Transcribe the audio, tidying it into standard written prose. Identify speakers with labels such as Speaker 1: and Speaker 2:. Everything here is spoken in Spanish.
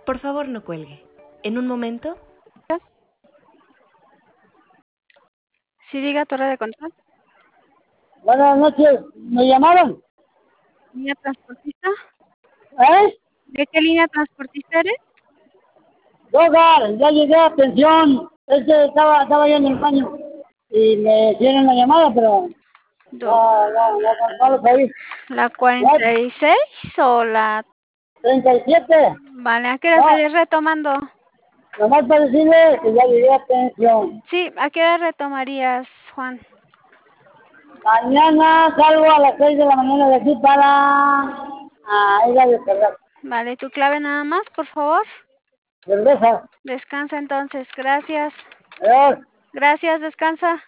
Speaker 1: Por favor, no cuelgue. En un momento.
Speaker 2: Sí, diga, torre de control.
Speaker 3: Buenas noches, ¿me llamaron?
Speaker 2: ¿Línea transportista?
Speaker 3: ¿Eh?
Speaker 2: ¿De qué línea transportista eres?
Speaker 3: Rogar, ya llegué a pensión. Es que estaba yo en el baño y me hicieron la llamada, pero no lo sabía.
Speaker 2: ¿La 46 o la...?
Speaker 3: 37.
Speaker 2: Vale, ¿a qué hora
Speaker 3: No.
Speaker 2: estarías retomando?
Speaker 3: Nomás para decirle que ya llegué a pensión.
Speaker 2: Sí, ¿a qué hora retomarías, Juan?
Speaker 3: Mañana salgo a las 6 de la mañana de aquí para ir a descargar.
Speaker 2: Vale, ¿tu clave nada más, por favor?
Speaker 3: Cerveza.
Speaker 2: Descansa entonces, gracias.
Speaker 3: Adiós.
Speaker 2: Gracias, descansa.